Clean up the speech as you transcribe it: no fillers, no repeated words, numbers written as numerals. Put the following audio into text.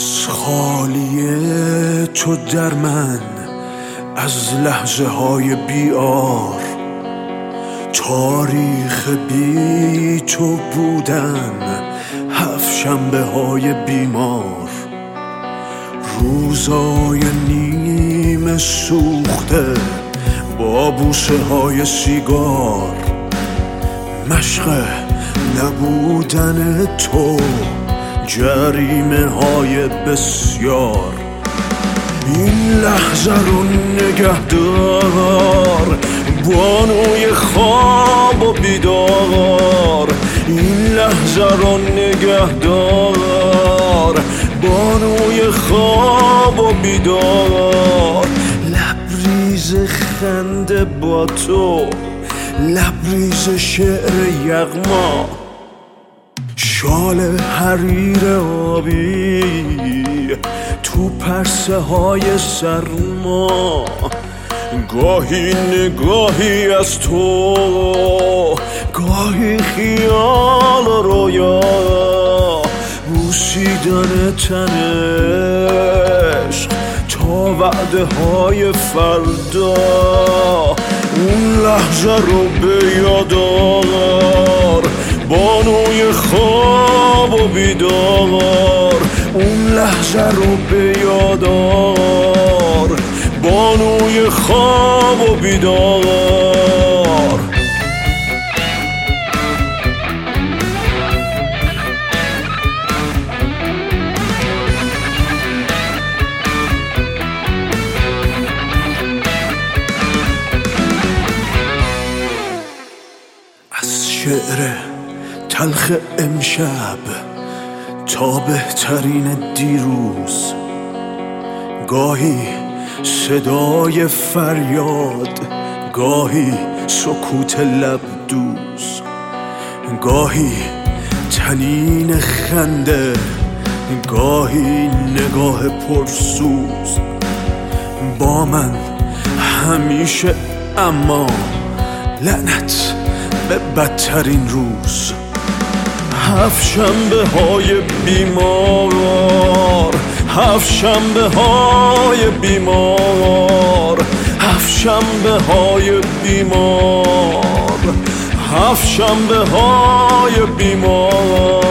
از خالیه تو در من، از لحظه های بیار، تاریخ بی تو بودن، 7 شنبه های بیمار، روزای نیمه سوخته با بوسه های سیگار، مشق نبودن تو، جریمه های بسیار. این لحظه رو نگهدار، بانوی خواب و بیدار. این لحظه رو نگهدار، بانوی خواب و بیدار. لبریز خنده با تو، لبریز شعر یغما، شال حریر آبی تو پرسه های سرما. گاهی نگاهی از تو، گاهی خیال و رویا، بوسیدن تنش تا وعده های فردا. اون لحظه رو به یاد آور، بانوی خواب و بیدار. اون لحظه رو به یاد آور، بانوی خواب و بیدار. از شعر تلخ امشب تا بهترین دیروز، گاهی صدای فریاد، گاهی سکوت لب دوز، گاهی طنین خنده، گاهی نگاه پرسوز. با من همیشه، اما لعنت به بدترین روز. 7 شنبه های بیمار، 7 شنبه های بیمار، 7 شنبه های بیمار، 7 شنبه های بیمار.